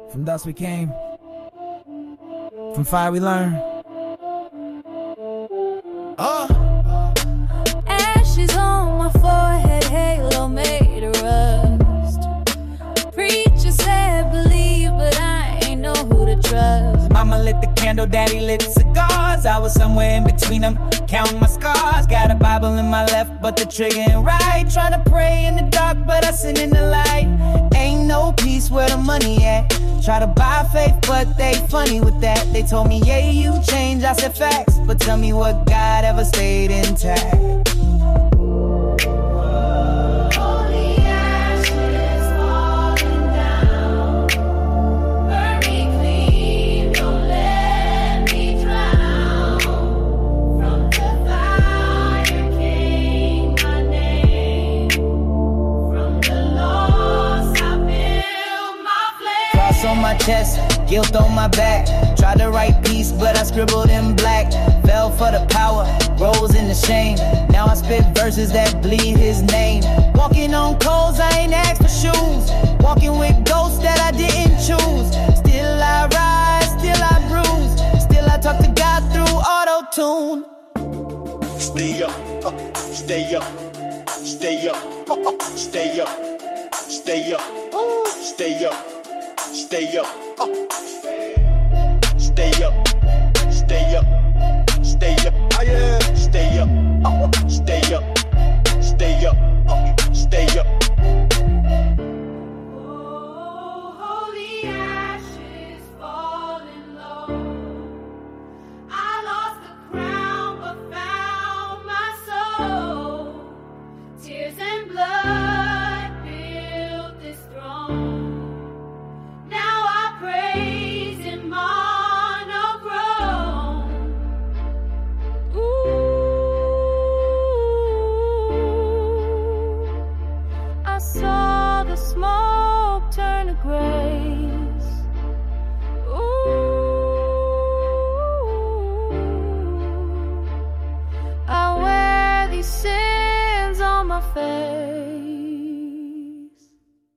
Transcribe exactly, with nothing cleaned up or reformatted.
From dust we came, from fire we learn. Oh. Ashes on my forehead, halo made of rust. Preacher said believe, but I ain't know who to trust. Mama lit the candle, daddy lit cigars. I was somewhere in between them, counting my scars. Got a Bible in my left, but the trigger ain't right. Trying to pray in the dark, but I sin in the light. Ain't no peace where the money at. Try to buy faith, but they funny with that. They told me, yeah, you changed, I said facts. But tell me what God ever stayed intact. On my chest, guilt on my back. Tried to write peace, but I scribbled in black. Fell for the power, rose in the shame. Now I spit verses that bleed his name. Walking on coals, I ain't asked for shoes. Walking with ghosts that I didn't choose. Still I rise, still I bruise. Still I talk to God through auto-tune. Stay up, uh, stay up, stay up, uh, uh, stay up, stay up, uh, stay up. Stay up, uh. Stay up, stay up, stay up, oh yeah. Stay up, uh. Stay up, stay up, uh. Stay up. Oh, holy ashes falling low. I lost the crown but found my soul. Tears and blood built this throne. Praise in monochrome. Ooh, I saw the smoke turn to grace. Ooh, I wear these sins on my face.